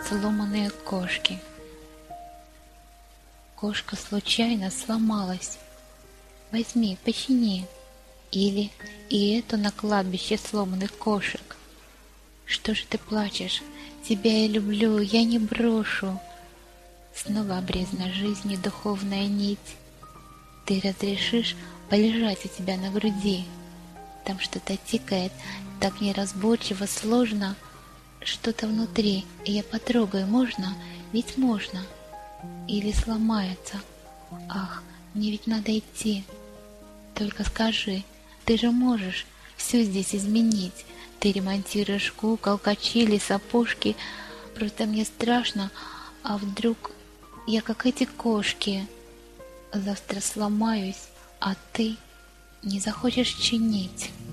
сломанные кошки. Кошка случайно сломалась. Возьми, почини. Или и эту на кладбище сломанных кошек. Что же ты плачешь? Тебя я люблю, я не брошу. Снова обрезана жизни духовная нить. Ты разрешишь полежать у тебя на груди? Там что-то тикает, так неразборчиво, сложно. Что-то внутри, и я потрогаю, можно? Ведь можно. Или сломается. Ах, мне ведь надо идти. Только скажи, ты же можешь все здесь изменить. Ты ремонтируешь кукол, качели, сапожки. Просто мне страшно, а вдруг я как эти кошки. Завтра сломаюсь, а ты не захочешь чинить.